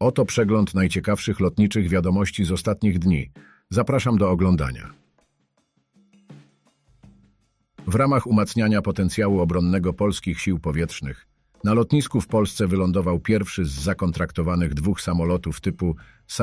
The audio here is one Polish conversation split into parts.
Oto przegląd najciekawszych lotniczych wiadomości z ostatnich dni. Zapraszam do oglądania. W ramach umacniania potencjału obronnego polskich sił powietrznych, na lotnisku w Polsce wylądował pierwszy z zakontraktowanych 2 samolotów typu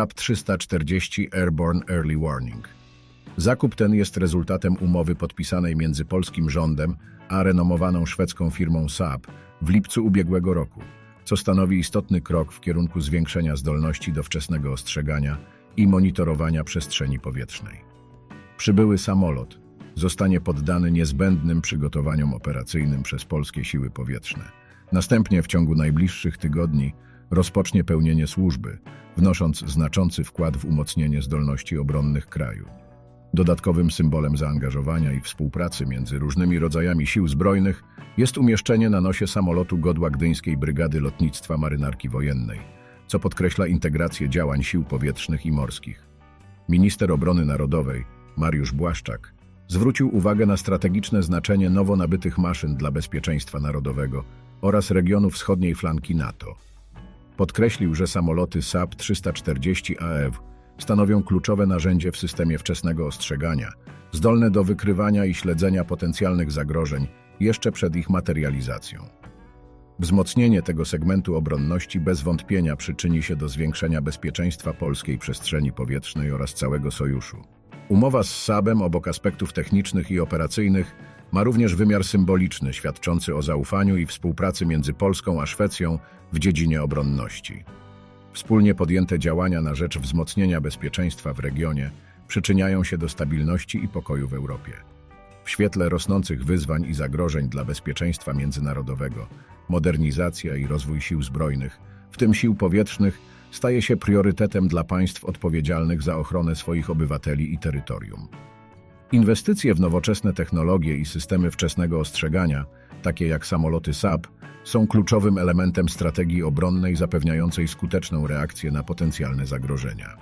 SAP-340 Airborne Early Warning. Zakup ten jest rezultatem umowy podpisanej między polskim rządem a renomowaną szwedzką firmą Saab w lipcu ubiegłego roku, co stanowi istotny krok w kierunku zwiększenia zdolności do wczesnego ostrzegania i monitorowania przestrzeni powietrznej. Przybyły samolot zostanie poddany niezbędnym przygotowaniom operacyjnym przez polskie siły powietrzne. Następnie w ciągu najbliższych tygodni rozpocznie pełnienie służby, wnosząc znaczący wkład w umocnienie zdolności obronnych kraju. Dodatkowym symbolem zaangażowania i współpracy między różnymi rodzajami sił zbrojnych jest umieszczenie na nosie samolotu godła Gdyńskiej Brygady Lotnictwa Marynarki Wojennej, co podkreśla integrację działań sił powietrznych i morskich. Minister Obrony Narodowej, Mariusz Błaszczak, zwrócił uwagę na strategiczne znaczenie nowo nabytych maszyn dla bezpieczeństwa narodowego oraz regionu wschodniej flanki NATO. Podkreślił, że samoloty SAP-340 AEW stanowią kluczowe narzędzie w systemie wczesnego ostrzegania, zdolne do wykrywania i śledzenia potencjalnych zagrożeń jeszcze przed ich materializacją. Wzmocnienie tego segmentu obronności bez wątpienia przyczyni się do zwiększenia bezpieczeństwa polskiej przestrzeni powietrznej oraz całego sojuszu. Umowa z Saabem obok aspektów technicznych i operacyjnych ma również wymiar symboliczny, świadczący o zaufaniu i współpracy między Polską a Szwecją w dziedzinie obronności. Wspólnie podjęte działania na rzecz wzmocnienia bezpieczeństwa w regionie przyczyniają się do stabilności i pokoju w Europie. W świetle rosnących wyzwań i zagrożeń dla bezpieczeństwa międzynarodowego, modernizacja i rozwój sił zbrojnych, w tym sił powietrznych, staje się priorytetem dla państw odpowiedzialnych za ochronę swoich obywateli i terytorium. Inwestycje w nowoczesne technologie i systemy wczesnego ostrzegania, takie jak samoloty Saab, są kluczowym elementem strategii obronnej zapewniającej skuteczną reakcję na potencjalne zagrożenia.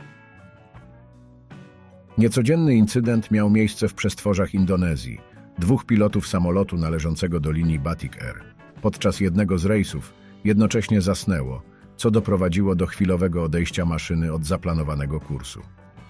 Niecodzienny incydent miał miejsce w przestworzach Indonezji. 2 pilotów samolotu należącego do linii Batik Air podczas jednego z rejsów jednocześnie zasnęło, co doprowadziło do chwilowego odejścia maszyny od zaplanowanego kursu.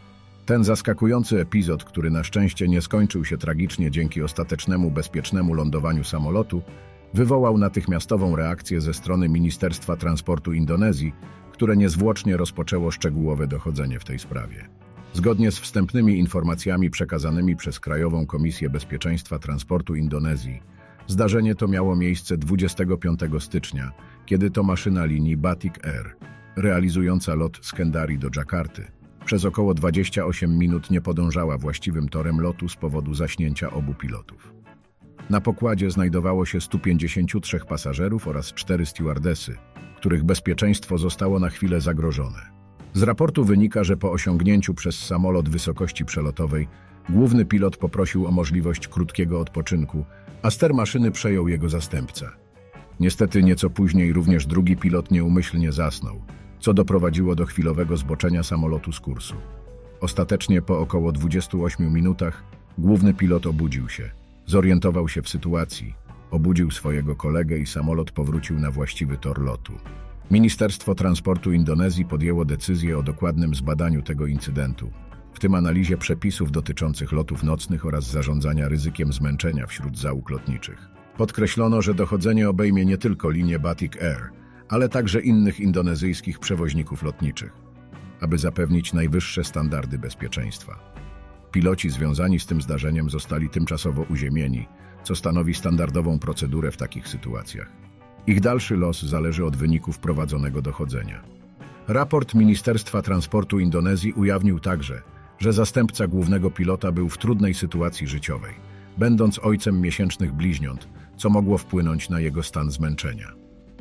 Ten zaskakujący epizod, który na szczęście nie skończył się tragicznie dzięki ostatecznemu bezpiecznemu lądowaniu samolotu, wywołał natychmiastową reakcję ze strony Ministerstwa Transportu Indonezji, które niezwłocznie rozpoczęło szczegółowe dochodzenie w tej sprawie. Zgodnie z wstępnymi informacjami przekazanymi przez Krajową Komisję Bezpieczeństwa Transportu Indonezji, zdarzenie to miało miejsce 25 stycznia, kiedy to maszyna linii Batik Air, realizująca lot z Kendari do Dżakarty, przez około 28 minut nie podążała właściwym torem lotu z powodu zaśnięcia obu pilotów. Na pokładzie znajdowało się 153 pasażerów oraz 4 stewardesy, których bezpieczeństwo zostało na chwilę zagrożone. Z raportu wynika, że po osiągnięciu przez samolot wysokości przelotowej główny pilot poprosił o możliwość krótkiego odpoczynku, a ster maszyny przejął jego zastępca. Niestety nieco później również drugi pilot nieumyślnie zasnął, co doprowadziło do chwilowego zboczenia samolotu z kursu. Ostatecznie po około 28 minutach główny pilot obudził się, zorientował się w sytuacji, obudził swojego kolegę i samolot powrócił na właściwy tor lotu. Ministerstwo Transportu Indonezji podjęło decyzję o dokładnym zbadaniu tego incydentu, w tym analizie przepisów dotyczących lotów nocnych oraz zarządzania ryzykiem zmęczenia wśród załóg lotniczych. Podkreślono, że dochodzenie obejmie nie tylko linię Batik Air, ale także innych indonezyjskich przewoźników lotniczych, aby zapewnić najwyższe standardy bezpieczeństwa. Piloci związani z tym zdarzeniem zostali tymczasowo uziemieni, co stanowi standardową procedurę w takich sytuacjach. Ich dalszy los zależy od wyników prowadzonego dochodzenia. Raport Ministerstwa Transportu Indonezji ujawnił także, że zastępca głównego pilota był w trudnej sytuacji życiowej, będąc ojcem miesięcznych bliźniąt, co mogło wpłynąć na jego stan zmęczenia.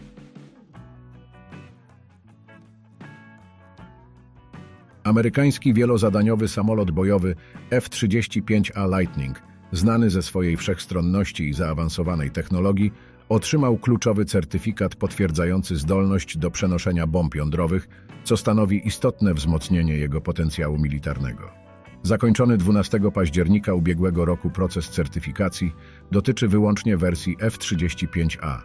Amerykański wielozadaniowy samolot bojowy F-35A Lightning, znany ze swojej wszechstronności i zaawansowanej technologii, otrzymał kluczowy certyfikat potwierdzający zdolność do przenoszenia bomb jądrowych, co stanowi istotne wzmocnienie jego potencjału militarnego. Zakończony 12 października ubiegłego roku proces certyfikacji dotyczy wyłącznie wersji F-35A.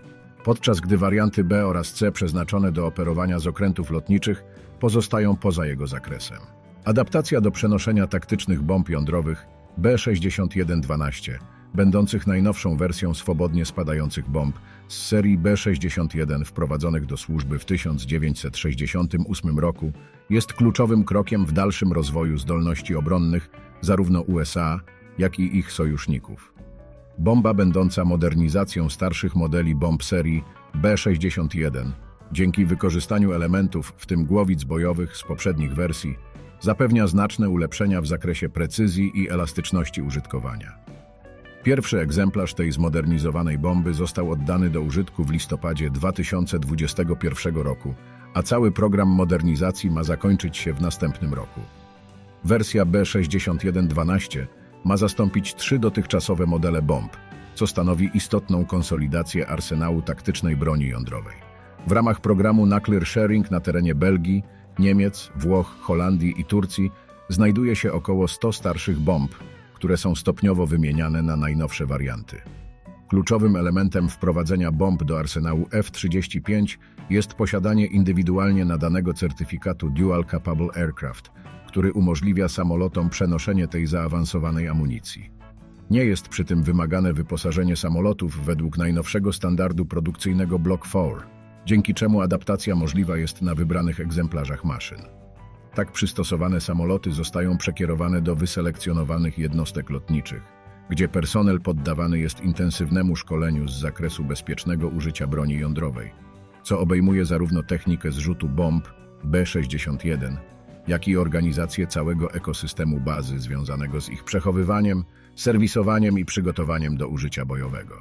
podczas gdy warianty B oraz C przeznaczone do operowania z okrętów lotniczych pozostają poza jego zakresem. Adaptacja do przenoszenia taktycznych bomb jądrowych B-61-12, będących najnowszą wersją swobodnie spadających bomb z serii B-61 wprowadzonych do służby w 1968 roku, jest kluczowym krokiem w dalszym rozwoju zdolności obronnych zarówno USA, jak i ich sojuszników. Bomba będąca modernizacją starszych modeli bomb serii B-61, dzięki wykorzystaniu elementów, w tym głowic bojowych z poprzednich wersji, zapewnia znaczne ulepszenia w zakresie precyzji i elastyczności użytkowania. Pierwszy egzemplarz tej zmodernizowanej bomby został oddany do użytku w listopadzie 2021 roku, a cały program modernizacji ma zakończyć się w następnym roku. Wersja B-61-12 ma zastąpić 3 dotychczasowe modele bomb, co stanowi istotną konsolidację arsenału taktycznej broni jądrowej. W ramach programu Nuclear Sharing na terenie Belgii, Niemiec, Włoch, Holandii i Turcji znajduje się około 100 starszych bomb, które są stopniowo wymieniane na najnowsze warianty. Kluczowym elementem wprowadzenia bomb do arsenału F-35 jest posiadanie indywidualnie nadanego certyfikatu Dual Capable Aircraft, który umożliwia samolotom przenoszenie tej zaawansowanej amunicji. Nie jest przy tym wymagane wyposażenie samolotów według najnowszego standardu produkcyjnego Block 4, dzięki czemu adaptacja możliwa jest na wybranych egzemplarzach maszyn. Tak przystosowane samoloty zostają przekierowane do wyselekcjonowanych jednostek lotniczych, gdzie personel poddawany jest intensywnemu szkoleniu z zakresu bezpiecznego użycia broni jądrowej, co obejmuje zarówno technikę zrzutu bomb B-61, jak i organizację całego ekosystemu bazy związanego z ich przechowywaniem, serwisowaniem i przygotowaniem do użycia bojowego.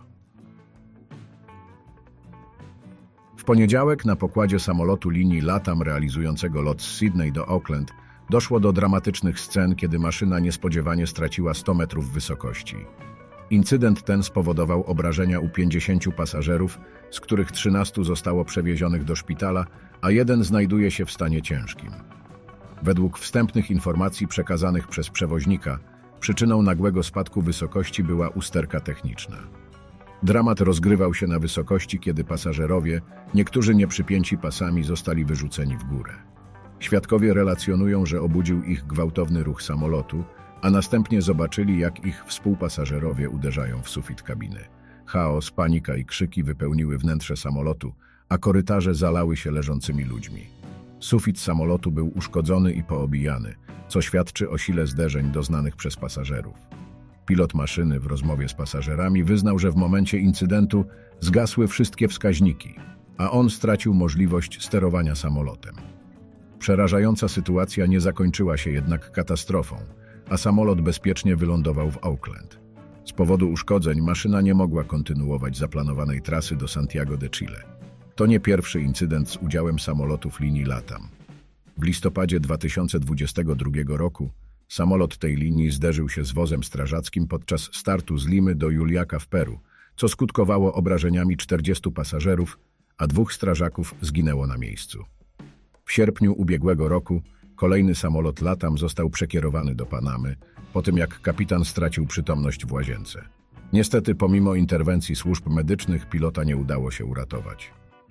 W poniedziałek na pokładzie samolotu linii LATAM realizującego lot z Sydney do Auckland doszło do dramatycznych scen, kiedy maszyna niespodziewanie straciła 100 metrów wysokości. Incydent ten spowodował obrażenia u 50 pasażerów, z których 13 zostało przewiezionych do szpitala, a 1 znajduje się w stanie ciężkim. Według wstępnych informacji przekazanych przez przewoźnika, przyczyną nagłego spadku wysokości była usterka techniczna. Dramat rozgrywał się na wysokości, kiedy pasażerowie, niektórzy nieprzypięci pasami, zostali wyrzuceni w górę. Świadkowie relacjonują, że obudził ich gwałtowny ruch samolotu, a następnie zobaczyli, jak ich współpasażerowie uderzają w sufit kabiny. Chaos, panika i krzyki wypełniły wnętrze samolotu, a korytarze zalały się leżącymi ludźmi. Sufit samolotu był uszkodzony i poobijany, co świadczy o sile zderzeń doznanych przez pasażerów. Pilot maszyny w rozmowie z pasażerami wyznał, że w momencie incydentu zgasły wszystkie wskaźniki, a on stracił możliwość sterowania samolotem. Przerażająca sytuacja nie zakończyła się jednak katastrofą, a samolot bezpiecznie wylądował w Auckland. Z powodu uszkodzeń maszyna nie mogła kontynuować zaplanowanej trasy do Santiago de Chile. To nie pierwszy incydent z udziałem samolotów linii LATAM. W listopadzie 2022 roku samolot tej linii zderzył się z wozem strażackim podczas startu z Limy do Juliaca w Peru, co skutkowało obrażeniami 40 pasażerów, a 2 strażaków zginęło na miejscu. W sierpniu ubiegłego roku kolejny samolot LATAM został przekierowany do Panamy, po tym jak kapitan stracił przytomność w łazience. Niestety, pomimo interwencji służb medycznych, pilota nie udało się uratować.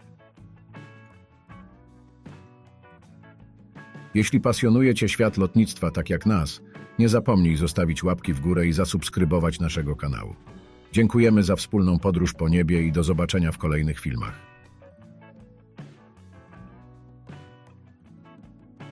Jeśli pasjonuje Cię świat lotnictwa tak jak nas, nie zapomnij zostawić łapki w górę i zasubskrybować naszego kanału. Dziękujemy za wspólną podróż po niebie i do zobaczenia w kolejnych filmach.